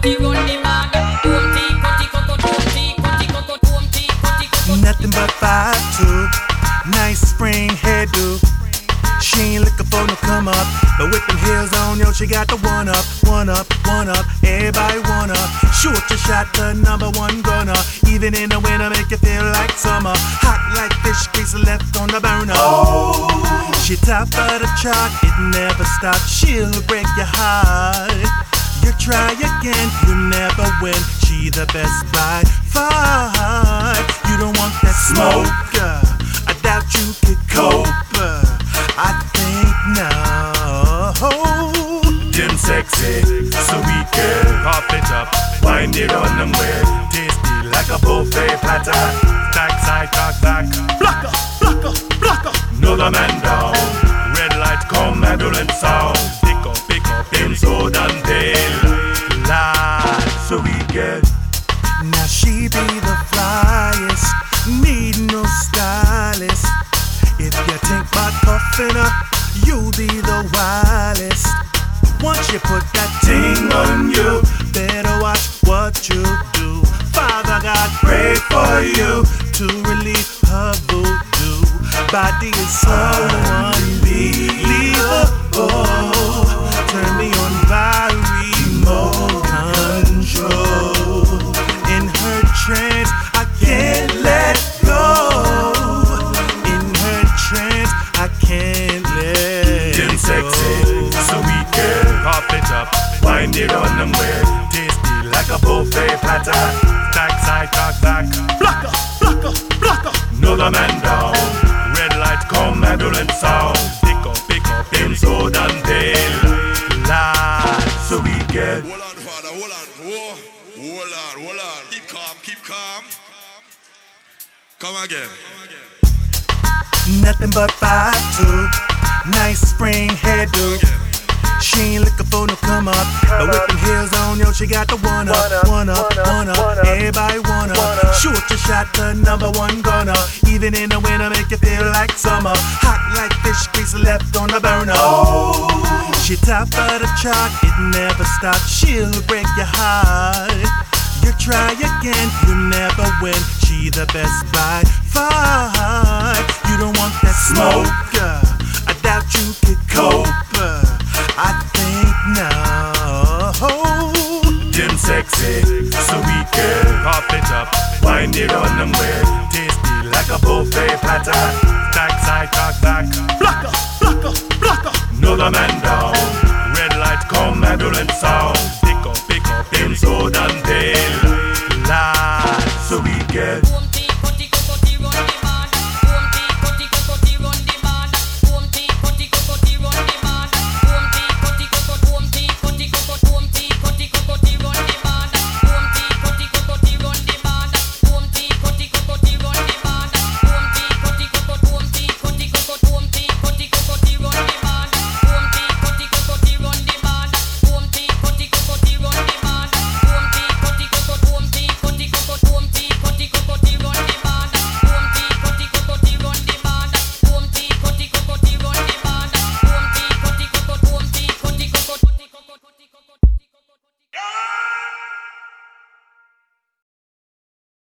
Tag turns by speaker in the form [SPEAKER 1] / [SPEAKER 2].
[SPEAKER 1] Nothing but 5'2", nice spring hairdo. She ain't looking for no come up, but with them heels on, yo, she got the one up, one up, one up. Everybody wanna shoot your shot, the #1 gunner. Even in the winter, make you feel like summer. Hot like fish grease left on the burner. Oh, she top of the chart, it never stops. She'll break your heart. You try again, you never win. She the best by far. You don't want that smoke. I doubt you could cope. I think no.
[SPEAKER 2] Dim sexy, so we can pop it up, wind it on them way. Tasty like a buffet platter. Backside, talk back. Blocker, blocker, blocker. Another man down. Red light come, ambulance sound. Pick up, them so done tail. Lad, so we get.
[SPEAKER 1] Now she be the flyest, need no stylist. If you think about puffin' up, you'll be the wildest. Once you put that ting on you, better watch what you do. Father God, pray for you to relieve her voodoo. Body is so unbelievable. Turn me on by remote control. In her trance, I can't let go. In her trance, I can't let
[SPEAKER 2] Dim
[SPEAKER 1] go.
[SPEAKER 2] sexy, so we can pop it up, wind it on them way. Tasty like a buffet platter. Backside, talk back. Blocker, blocker, blocker. Another man down. Red light come, ambulance sound. Pick up, them so done tail. Lad, so we get.
[SPEAKER 3] Hold on, father, hold on. Whoa. Hold on. Keep calm. Come again.
[SPEAKER 1] Nothing but 5'2", nice spring hairdo. She ain't looking for no come up, but with them heels on, yo, she got the one up, one up, one up. Everybody wanna shoot your shot, the #1 gunner. Even in the winter, make you feel like summer. Hot like fish grease left on the burner. Oh, she top of the chart, it never stops. She'll break your heart. You try again, you never win. She the best by far. You don't want that smoke. I doubt you could cope. I think no.
[SPEAKER 2] Dim sexy, so we can pop it up, wind it on them way. Tasty like a buffet platter. Backside, talk back. Blocker, blocker, blocker. Another man down. Red light come, ambulance sound.